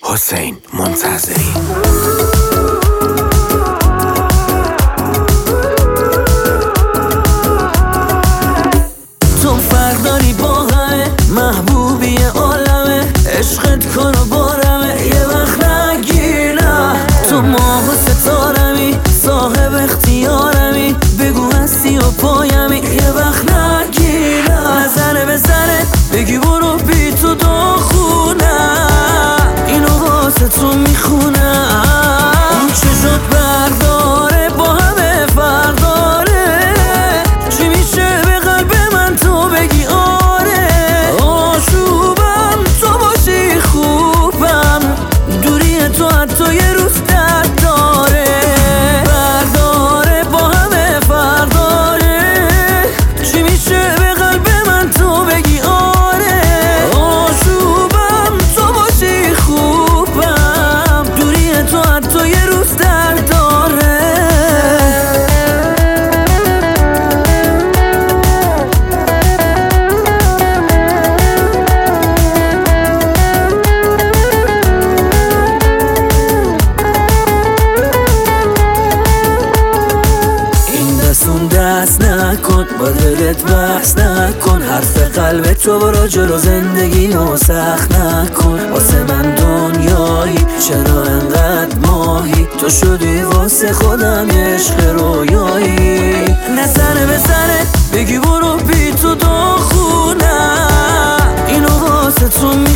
حسین منتظری. تو فرق داری با همه، محبوبی عالمه، عشقت کن و بارمه، یه وقت نگیرم. تو ماه و ستارمی، صاحب اختیارمی، بگو هستی و پایمی، یه وقت نگیرم. نزنه بزنه بگی برو بی تو داخونم، اینو واسه تو میخونم. اون چشات برداره با همه فرق داره، چی میشه به قلب من تو بگی آره. آشوبم تو باشی خوبم، دوری تو حتی یه روز درد داره. برداره با همه فرق داره، چی میشه به قلب من تو بگی آره. آشوبم تو باشی خوبم، دوری تو حتی یه روز درد داره. اون دست نکن، با دلت بحث نکن، حرف قلب تو برو جلو، زندگی رو سخت نکن. واسه من دنیایی، چرا انقدر ماهی، تو شدی واسه خودم عشق رویایی. نزنه بزنه بگی برو بی تو داخونم، اینو واسه تو